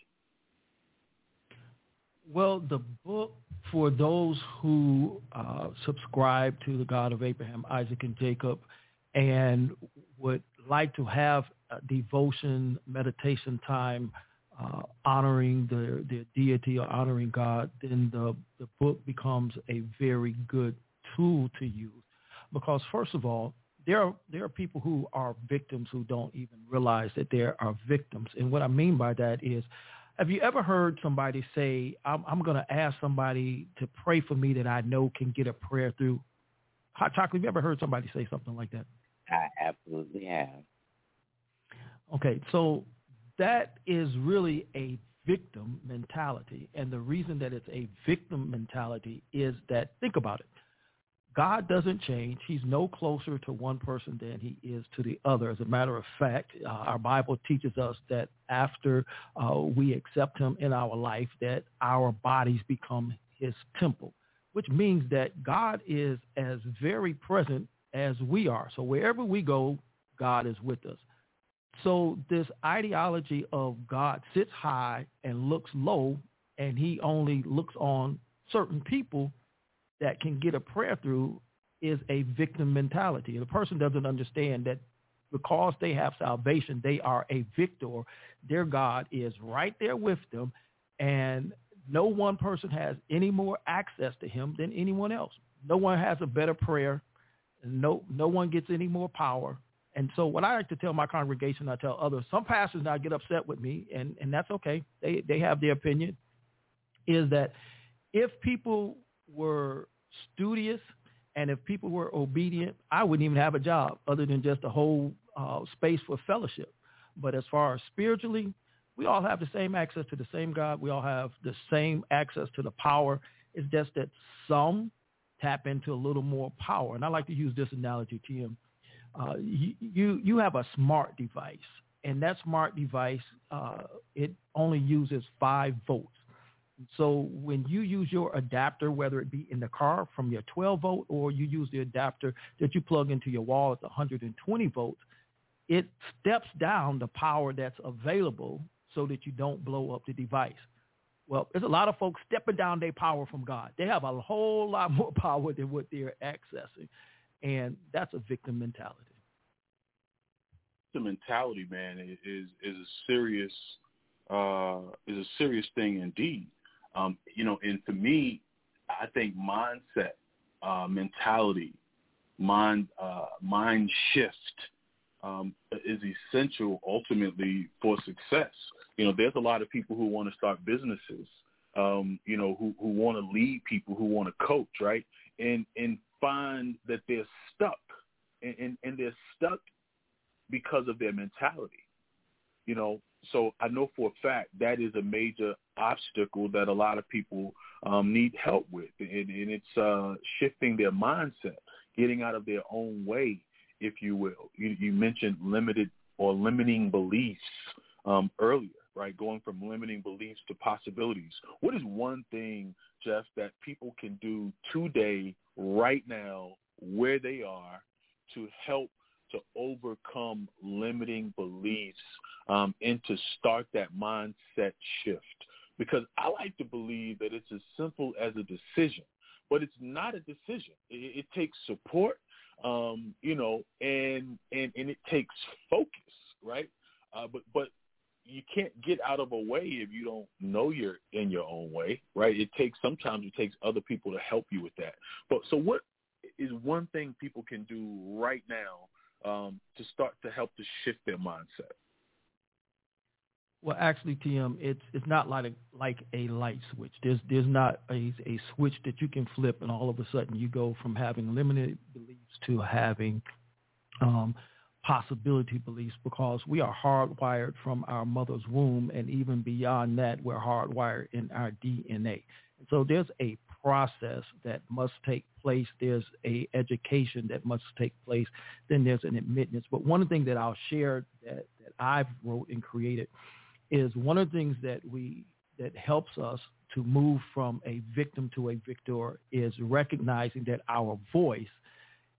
S1: Well, the book, for those who uh, subscribe to the God of Abraham, Isaac, and Jacob, and would like to have a devotion, meditation time, uh, honoring the, the deity or honoring God, then the, the book becomes a very good tool to use. Because first of all, there are, there are people who are victims who don't even realize that there are victims. And what I mean by that is, have you ever heard somebody say, I'm, I'm going to ask somebody to pray for me that I know can get a prayer through? Hot Chocolate, have you ever heard somebody say something like that?
S5: I absolutely have.
S1: Okay, so that is really a victim mentality. And the reason that it's a victim mentality is that, think about it. God doesn't change. He's no closer to one person than he is to the other. As a matter of fact, uh, our Bible teaches us that after uh, we accept him in our life, that our bodies become his temple, which means that God is as very present as we are. So wherever we go, God is with us. So this ideology of God sits high and looks low, and he only looks on certain people that can get a prayer through, is a victim mentality. The person doesn't understand that because they have salvation, they are a victor. Their God is right there with them, and no one person has any more access to him than anyone else. No one has a better prayer. No, no one gets any more power. And so what I like to tell my congregation, I tell others, some pastors now get upset with me, and, and that's okay. They, they have their opinion, is that if people were studious and if people were obedient, I wouldn't even have a job other than just a whole uh, space for fellowship. But as far as spiritually, we all have the same access to the same God. We all have the same access to the power. It's just that some tap into a little more power. And I like to use this analogy, Tim. Uh, you, you, you have a smart device, and that smart device, uh, it only uses five volts. So when you use your adapter, whether it be in the car from your twelve volt or you use the adapter that you plug into your wall at one hundred twenty volts, it steps down the power that's available so that you don't blow up the device. Well, there's a lot of folks stepping down their power from God. They have a whole lot more power than what they're accessing, and that's a victim mentality.
S4: The mentality, man, is is a serious uh, is a serious thing indeed. Um, you know, and for me, I think mindset, uh, mentality, mind, uh, mind shift um, is essential ultimately for success. You know, there's a lot of people who want to start businesses, um, you know, who, who want to lead people, who want to coach, right, and and find that they're stuck, and, and, and they're stuck because of their mentality, you know. So I know for a fact that is a major obstacle that a lot of people um, need help with, and, and it's uh, shifting their mindset, getting out of their own way, if you will. You, you mentioned limited or limiting beliefs um, earlier, right? Going from limiting beliefs to possibilities. What is one thing, Jeff, that people can do today, right now, where they are, to help to overcome limiting beliefs um, and to start that mindset shift? Because I like to believe that it's as simple as a decision, but it's not a decision. It, it takes support, um, you know, and, and, and it takes focus, right? Uh, but, but you can't get out of a way if you don't know you're in your own way, right? It takes, sometimes it takes other people to help you with that. But so what is one thing people can do right now Um, to start to help to shift their mindset?
S1: Well, actually, T M, it's it's not like a, like a light switch. There's there's not a, a switch that you can flip and all of a sudden you go from having limited beliefs to having um, possibility beliefs, because we are hardwired from our mother's womb, and even beyond that, we're hardwired in our D N A. And so there's a process that must take place. There's a education that must take place. Then there's an admittance. But one of the things that I'll share that, that I've wrote and created is one of the things that we that helps us to move from a victim to a victor is recognizing that our voice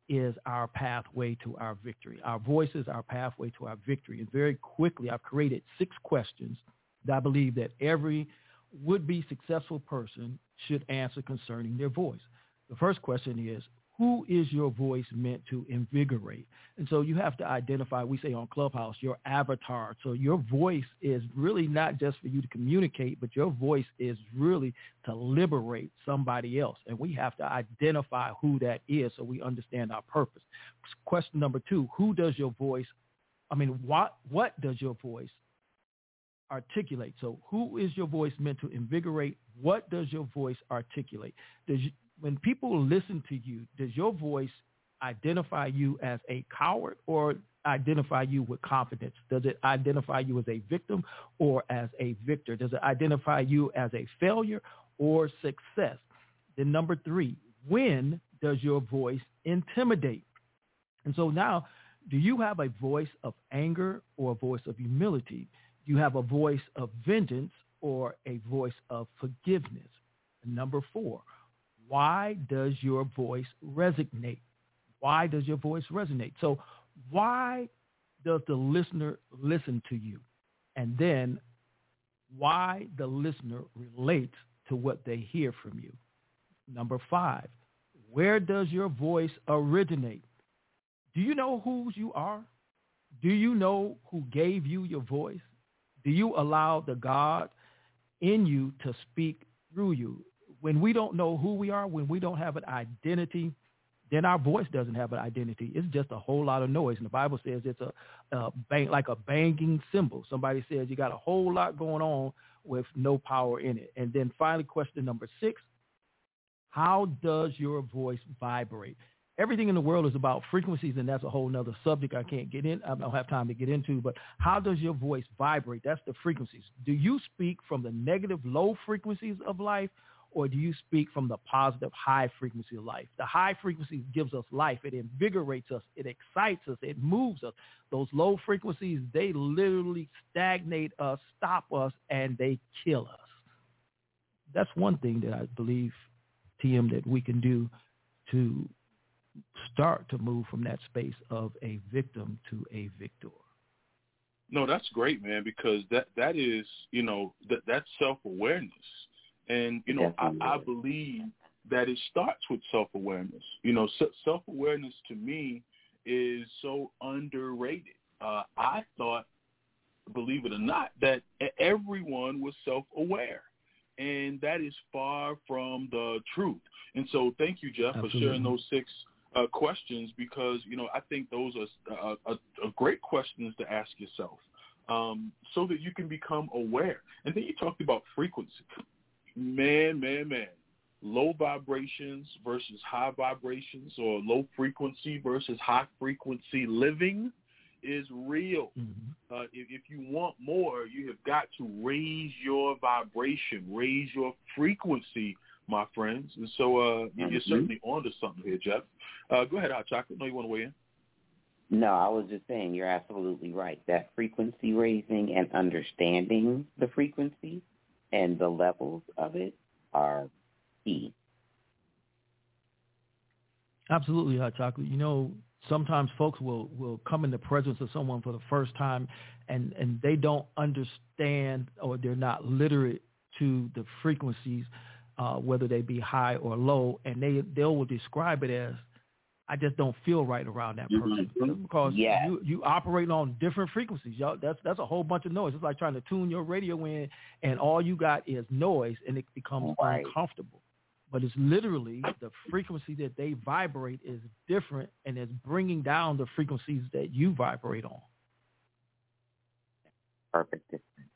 S1: is our pathway to our victory. Our voice is our pathway to our victory. And very quickly, I've created six questions that I believe that every would-be successful person should answer concerning their voice. The first question is, who is your voice meant to invigorate? And so you have to identify, we say on Clubhouse, your avatar. So your voice is really not just for you to communicate, but your voice is really to liberate somebody else. And we have to identify who that is so we understand our purpose. Question number two, who does your voice, I mean, what what does your voice articulate? So who is your voice meant to invigorate? What does your voice articulate? Does you, when people listen to you, does your voice identify you as a coward or identify you with confidence? Does it identify you as a victim or as a victor? Does it identify you as a failure or success? Then number three, when does your voice intimidate? And so now, do you have a voice of anger or a voice of humility? Do you have a voice of vengeance or a voice of forgiveness? And number four, why does your voice resonate? Why does your voice resonate? So why does the listener listen to you? And then why the listener relates to what they hear from you? Number five, where does your voice originate? Do you know whose you are? Do you know who gave you your voice? Do you allow the God in you to speak through you? When we don't know who we are, when we don't have an identity, then our voice doesn't have an identity. It's just a whole lot of noise. And the Bible says it's a, a bang, like a banging cymbal. Somebody says you got a whole lot going on with no power in it. And then finally, question number six, how does your voice vibrate? Everything in the world is about frequencies, and that's a whole nother subject I can't get in. I don't have time to get into, but how does your voice vibrate? That's the frequencies. Do you speak from the negative low frequencies of life, or do you speak from the positive high frequency of life? The high frequency gives us life. It invigorates us. It excites us. It moves us. Those low frequencies, they literally stagnate us, stop us, and they kill us. That's one thing that I believe, T M, that we can do to start to move from that space of a victim to a victor.
S4: No, that's great, man, because that, that is, you know, that that's self-awareness. And, you know, I, I believe that it starts with self-awareness. You know, self-awareness to me is so underrated. Uh, I thought, believe it or not, that everyone was self-aware. And that is far from the truth. And so thank you, Jeff, Absolutely. for sharing those six uh, questions because, you know, I think those are uh, a, a great questions to ask yourself um, so that you can become aware. And then you talked about frequency. Man, man, man, low vibrations versus high vibrations or low frequency versus high frequency living is real. Mm-hmm. Uh, if, if you want more, you have got to raise your vibration, raise your frequency, my friends. And so uh, mm-hmm. you're certainly onto something here, Jeff. Uh, go ahead, Hot Chocolate. No, you want to weigh in?
S5: No, I was just saying you're absolutely right. That frequency raising and understanding the frequency and the levels of it are key.
S1: Absolutely, Hot Chocolate. You know, sometimes folks will, will come in the presence of someone for the first time and, and they don't understand or they're not literate to the frequencies, uh, whether they be high or low, and they they will describe it as, I just don't feel right around that person mm-hmm. because yeah. you you operating on different frequencies. Y'all, that's that's a whole bunch of noise. It's like trying to tune your radio in, and all you got is noise, and it becomes right. uncomfortable. But it's literally the frequency that they vibrate is different, and it's bringing down the frequencies that you vibrate on.
S5: Perfect.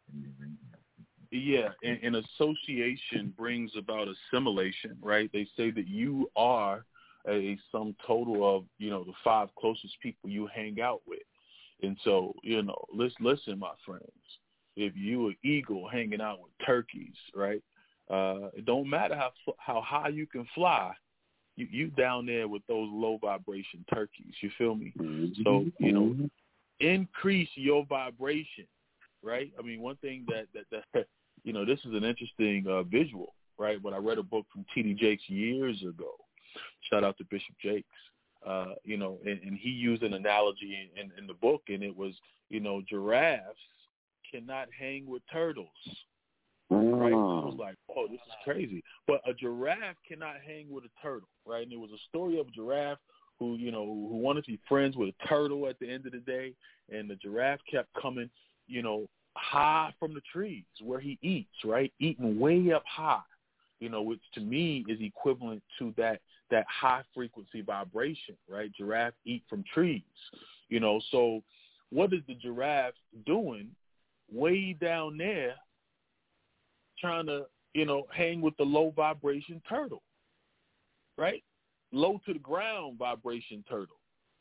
S4: Yeah, and, and association brings about assimilation, right? They say that you are a sum total of, you know, the five closest people you hang out with. And so, you know, listen, listen, my friends, if you an eagle hanging out with turkeys, right, uh, it don't matter how how high you can fly, you, you down there with those low vibration turkeys, you feel me? Mm-hmm. So, you know, increase your vibration, right? I mean, one thing that, that, that you know, this is an interesting uh, visual, right? When I read a book from T D Jakes years ago, shout out to Bishop Jakes. uh, you know, and, and he used an analogy in, in, in the book, and it was, you know, giraffes cannot hang with turtles. Right? I was like, oh, this is crazy. But a giraffe cannot hang with a turtle, right? And there was a story of a giraffe who, you know, who wanted to be friends with a turtle at the end of the day, and the giraffe kept coming, you know, high from the trees where he eats, right? Eating way up high, you know, which to me is equivalent to that that high frequency vibration, right? Giraffes eat from trees, you know. So what is the giraffe doing way down there trying to, you know, hang with the low vibration turtle, right? Low to the ground vibration turtle.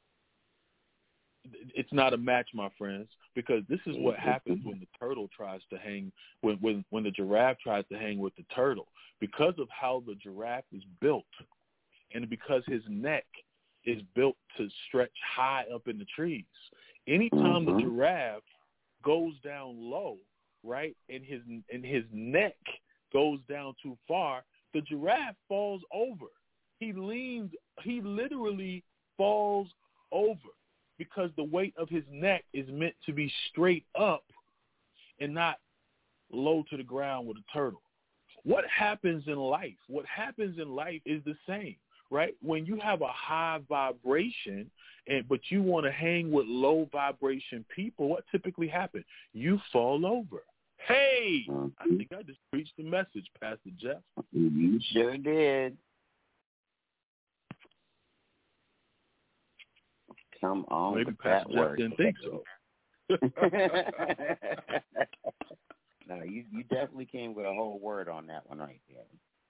S4: It's not a match, my friends, because this is what happens when the turtle tries to hang, when, when, when the giraffe tries to hang with the turtle. Because of how the giraffe is built and because his neck is built to stretch high up in the trees, anytime the giraffe goes down low, right, and his and his neck goes down too far, the giraffe falls over. He leans, he literally falls over because the weight of his neck is meant to be straight up and not low to the ground with a turtle. What happens in life? What happens in life is the same, right? When you have a high vibration, and but you want to hang with low vibration people, what typically happens? You fall over. Hey, I think I just preached the message, Pastor Jeff.
S5: You sure did. Come on,
S4: maybe
S5: with
S4: Pastor
S5: that
S4: Jeff
S5: word.
S4: didn't think so.
S5: No, you you definitely came with a whole word on that one right there.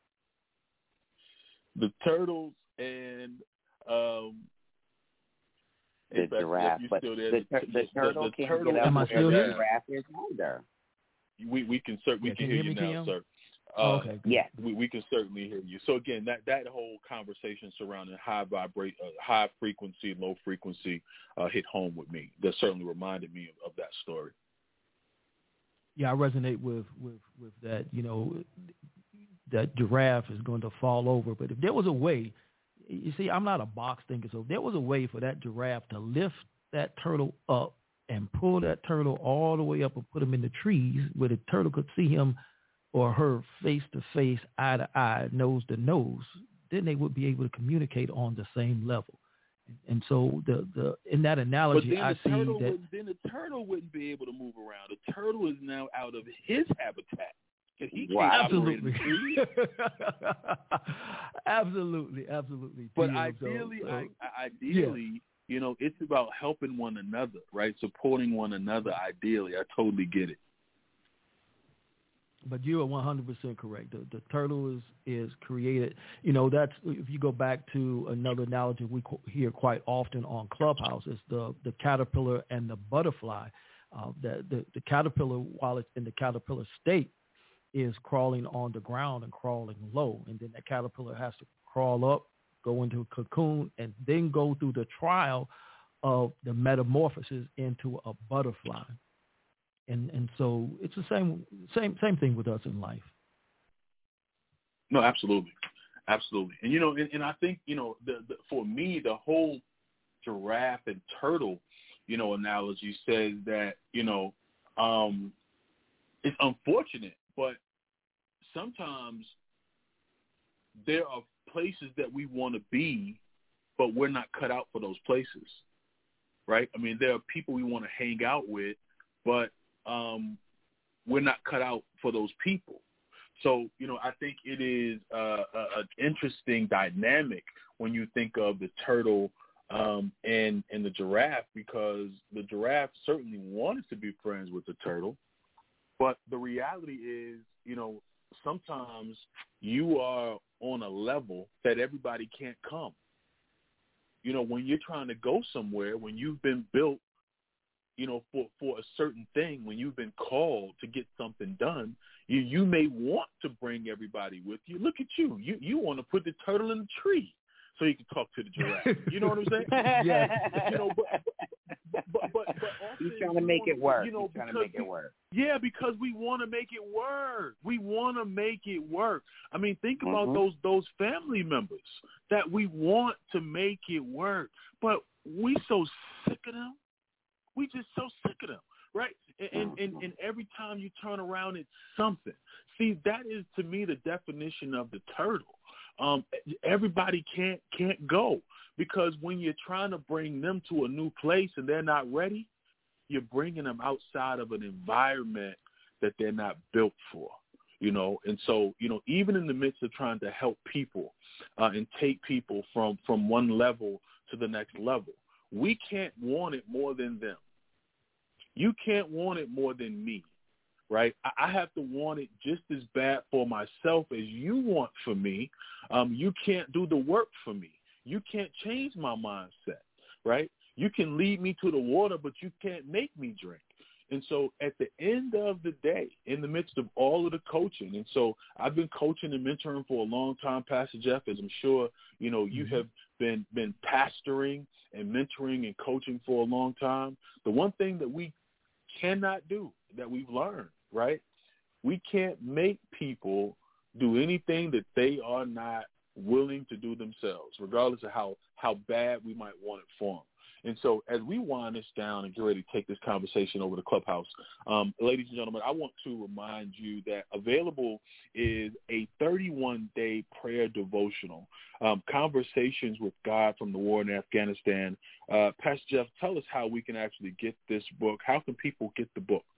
S4: The turtles and um,
S5: the
S4: hey,
S5: giraffe,
S4: Jeff,
S5: but
S4: the,
S5: the, the, the turtle
S4: the, the
S5: can't
S4: turtle
S5: get up
S1: Am I
S5: where
S1: still
S5: the
S1: here?
S5: giraffe is either.
S4: We we can certainly
S1: Yeah,
S4: can
S1: can
S4: hear
S1: you
S4: you
S1: hear me,
S4: now,
S1: Tim?
S4: sir.
S1: Oh,
S4: Uh,
S1: okay. Good.
S5: Yeah.
S4: We, we can certainly hear you. So again, that, that whole conversation surrounding high vibrate, uh, high frequency, low frequency, uh, hit home with me. That certainly reminded me of, of that story.
S1: Yeah, I resonate with, with, with that. You know, that giraffe is going to fall over. But if there was a way, you see, I'm not a box thinker, so if there was a way for that giraffe to lift that turtle up and pull that turtle all the way up and put him in the trees where the turtle could see him or her face to face, eye to eye, nose to nose, then they would be able to communicate on the same level. And so the, the in that analogy,
S4: but then
S1: I
S4: the
S1: see
S4: turtle
S1: that
S4: would, then the turtle wouldn't be able to move around. The turtle is now out of his habitat. And he
S5: Wow.
S4: can't
S1: absolutely,
S4: operate
S1: absolutely, absolutely.
S4: But
S1: Tim,
S4: ideally,
S1: so, so,
S4: I, ideally, yeah. you know, it's about helping one another, right? Supporting one another. Ideally, I totally get it.
S1: But you are one hundred percent correct. The, the turtle is, is created. You know, that's if you go back to another analogy we hear quite often on Clubhouse, it's the, the caterpillar and the butterfly. Uh, the, the, the caterpillar, while it's in the caterpillar state, is crawling on the ground and crawling low. And then the caterpillar has to crawl up, go into a cocoon, and then go through the trial of the metamorphosis into a butterfly. And and so it's the same same same thing with us in life.
S4: No, absolutely, absolutely. And you know, and, and I think you know, the, the, for me, the whole giraffe and turtle, you know, analogy says that you know, um, it's unfortunate, but sometimes there are places that we want to be, but we're not cut out for those places, right? I mean, there are people we want to hang out with, but Um, we're not cut out for those people. So, you know, I think it is uh, an interesting dynamic when you think of the turtle um, and, and the giraffe, because the giraffe certainly wanted to be friends with the turtle. But the reality is, you know, sometimes you are on a level that everybody can't come. You know, when you're trying to go somewhere, when you've been built, you know, for, for a certain thing, when you've been called to get something done, you, you may want to bring everybody with you. Look at you. You you want to put the turtle in the tree so you can talk to the giraffe. You know what I'm saying?
S1: Yes.
S4: You know, but but, but, but, but happens.
S5: He's trying to make it work.
S4: You know,
S5: He's trying to
S4: because
S5: make it work.
S4: We, yeah, because we want to make it work. We want to make it work. I mean, think about
S5: Mm-hmm.
S4: those those family members that we want to make it work, but we so sick of them. We just so sick of them, right? And, and, and every time you turn around, it's something. See, that is, to me, the definition of the turtle. Um, everybody can't can't go because when you're trying to bring them to a new place and they're not ready, you're bringing them outside of an environment that they're not built for, you know. And so, you know, even in the midst of trying to help people uh, and take people from, from one level to the next level, we can't want it more than them. You can't want it more than me, right? I have to want it just as bad for myself as you want for me. Um, you can't do the work for me. You can't change my mindset, right? You can lead me to the water, but you can't make me drink. And so at the end of the day, in the midst of all of the coaching, and so I've been coaching and mentoring for a long time, Pastor Jeff, as I'm sure, you know, you have been been pastoring and mentoring and coaching for a long time. The one thing that we cannot do, that we've learned, right? We can't make people do anything that they are not willing to do themselves, regardless of how, how bad we might want it for them. And so as we wind this down and get ready to take this conversation over to Clubhouse, um, ladies and gentlemen, I want to remind you that available is a thirty-one day prayer devotional, um, Conversations with God from the War in Afghanistan. Uh, Pastor Jeff, tell us how we can actually get this book. How can people get the book?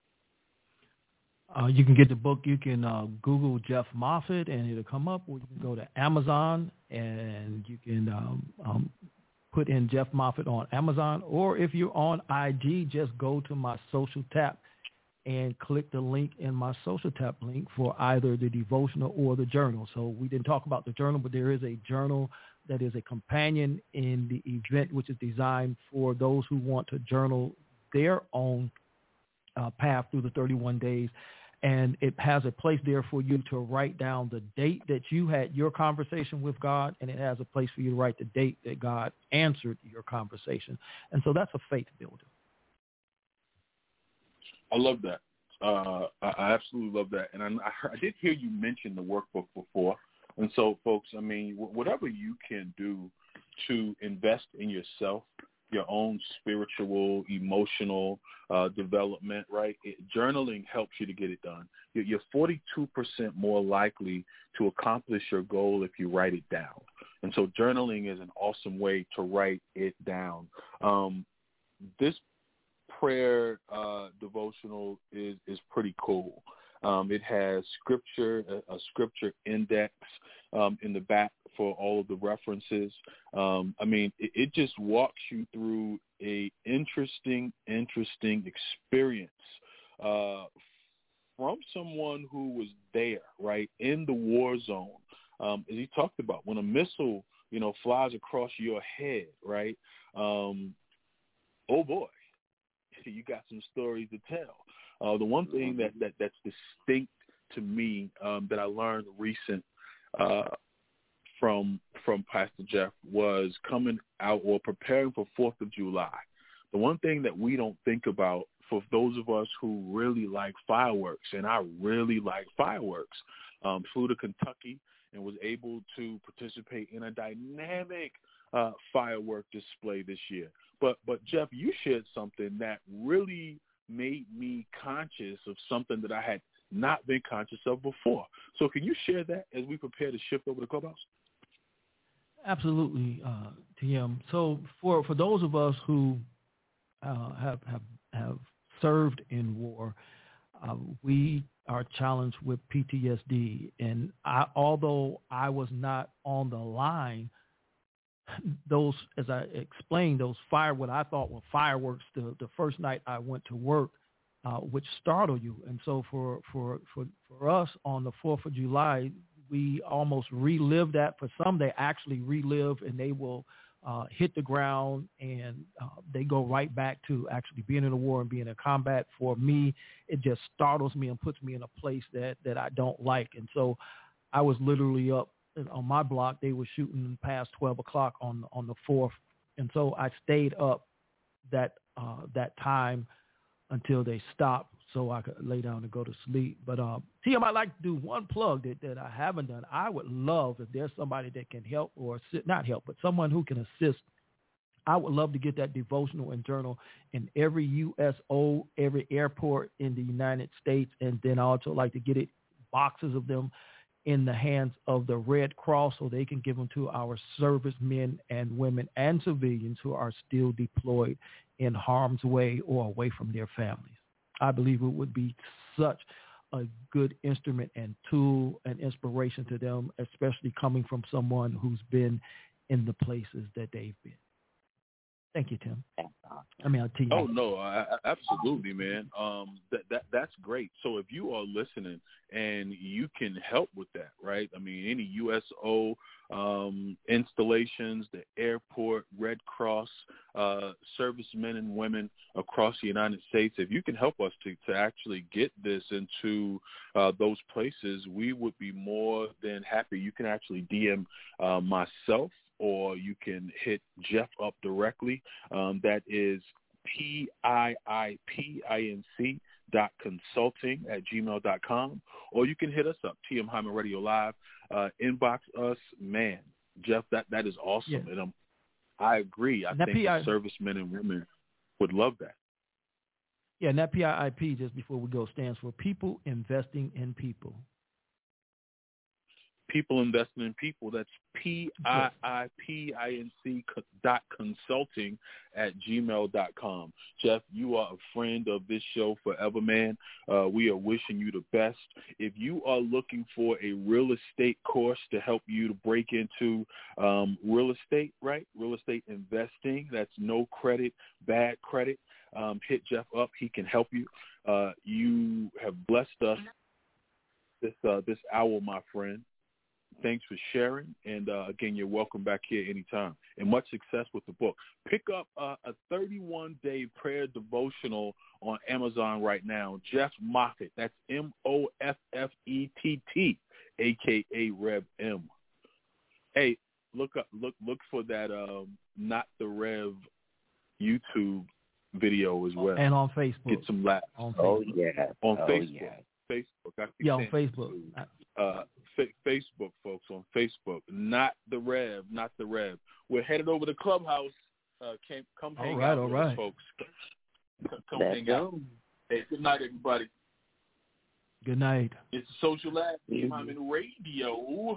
S1: Uh, you can get the book. You can uh, Google Jeff Moffitt, and it'll come up. Or you can go to Amazon, and you can um, um, put in Jeff Moffitt on Amazon. Or if you're on I G, just go to my social tap and click the link in my social tap link for either the devotional or the journal. So we didn't talk about the journal, but there is a journal that is a companion in the event, which is designed for those who want to journal their own uh, path through the thirty-one days. And it has a place there for you to write down the date that you had your conversation with God, and it has a place for you to write the date that God answered your conversation. And so that's a faith builder.
S4: I love that. Uh, I absolutely love that. And I, I, heard, I did hear you mention the workbook before. And so, folks, I mean, whatever you can do to invest in yourself, your own spiritual, emotional uh, development, right? It, journaling helps you to get it done. You're, you're forty-two percent more likely to accomplish your goal if you write it down. And so journaling is an awesome way to write it down. Um, this prayer uh, devotional is, is pretty cool. Um, it has scripture, a, a scripture index um, in the back for all of the references. Um, I mean, it, it just walks you through a interesting, interesting experience uh, from someone who was there, right, in the war zone. Um, as he talked about, when a missile, you know, flies across your head, right, um, oh, boy, you got some stories to tell. Uh, the one thing that, that that's distinct to me um, that I learned recent uh, from from Pastor Jeff was coming out or preparing for fourth of July. The one thing that we don't think about for those of us who really like fireworks, and I really like fireworks, um, flew to Kentucky and was able to participate in a dynamic uh, firework display this year. But, but Jeff, you shared something that really made me conscious of something that I had not been conscious of before. So can you share that as we prepare to shift over to Clubhouse?
S1: Absolutely, uh, T M. So for, for those of us who uh, have, have have served in war, uh, we are challenged with P T S D. And I, although I was not on the line, those, as I explained, those fire, what I thought were fireworks the, the first night I went to work, uh, which startle you. And so for, for, for, for us on the fourth of July, we almost relive that. For some, they actually relive and they will uh, hit the ground and uh, they go right back to actually being in a war and being in combat. For me, it just startles me and puts me in a place that, that I don't like. And so I was literally up on my block. They were shooting past twelve o'clock on on the fourth, and so I stayed up that uh, that time until they stop so I could lay down and go to sleep. But um, T M, I'd like to do one plug that, that I haven't done. I would love if there's somebody that can help or assist, not help, but someone who can assist. I would love to get that devotional and journal in every U S O, every airport in the United States. And then I also like to get it, boxes of them, in the hands of the Red Cross so they can give them to our servicemen and women and civilians who are still deployed in harm's way or away from their families. I believe it would be such a good instrument and tool and inspiration to them, especially coming from someone who's been in the places that they've been. Thank you, Tim. I mean, I'll tell you.
S4: Oh, no, I, I, absolutely, man. Um, that, that That's great. So if you are listening and you can help with that, right? I mean, any U S O um, installations, the airport, Red Cross, uh, servicemen and women across the United States, if you can help us to, to actually get this into uh, those places, we would be more than happy. You can actually D M uh, myself, or you can hit Jeff up directly. Um, that is P I I P I N C dot consulting at gmail dot com. Or you can hit us up, T M Hyman Radio Live. Uh, inbox us. Man, Jeff, that, that is awesome. Yeah. And um, I agree. I think P I- servicemen and women would love that.
S1: Yeah, and that P I I P, just before we go, stands for People Investing in People.
S4: People Investing in People. That's P I I P I N C dot consulting at gmail dot com. Jeff, you are a friend of this show forever, man. Uh, we are wishing you the best. If you are looking for a real estate course to help you to break into um, real estate, right? Real estate investing, that's no credit, bad credit. Um, hit Jeff up. He can help you. Uh, you have blessed us this uh, this hour, my friend. Thanks for sharing, and uh, again, you're welcome back here anytime. And much success with the book. Pick up uh, a thirty-one day prayer devotional on Amazon right now. Jeff Moffitt, that's M O F F E T T, a k a. Rev M. Hey, look up, look, look for that um, Not the Rev YouTube video as well.
S1: And on Facebook.
S4: Get some laughs.
S1: On
S5: oh, yeah.
S4: On
S5: oh,
S4: Facebook.
S5: Yeah.
S4: Facebook. I
S1: yeah, on Facebook.
S4: Uh, fa- Facebook, folks, on Facebook. Not the Rev, not the Rev. We're headed over to Clubhouse. Uh, came, come hang
S1: all right,
S4: out
S1: all
S4: with
S1: right.
S4: us, folks. Come
S5: Let's
S4: hang
S5: go.
S4: out. Hey, good night, everybody.
S1: Good night.
S4: It's the Social Lab, T M Hyman Radio.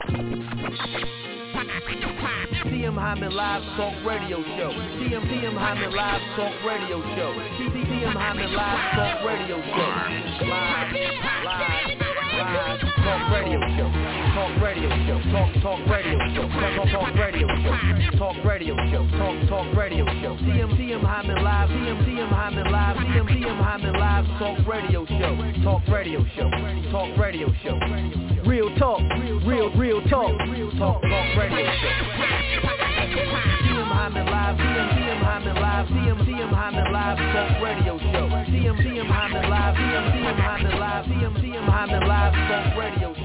S2: T M Hyman Live Talk Radio Show. T M T M Hyman Live Talk Radio Show. T M Hyman Live Talk Radio Show. Live, live, live talk radio show. Talk radio show. Talk talk radio show. Talk talk talk radio show. Talk radio show. Talk talk radio show. T M T M Hyman Live. T M T M Hyman Live. T M T M Hyman Live Talk Radio Show. Talk radio show. Talk radio show. Real talk. Real real talk. Talk talk radio show. T M Hyman Live, T M T M Hyman Live, T M T M Hyman Live Talk Radio Show. T M T M Hyman Live, T M T M Hyman Live, T M T M Hyman Live Talk Radio Show.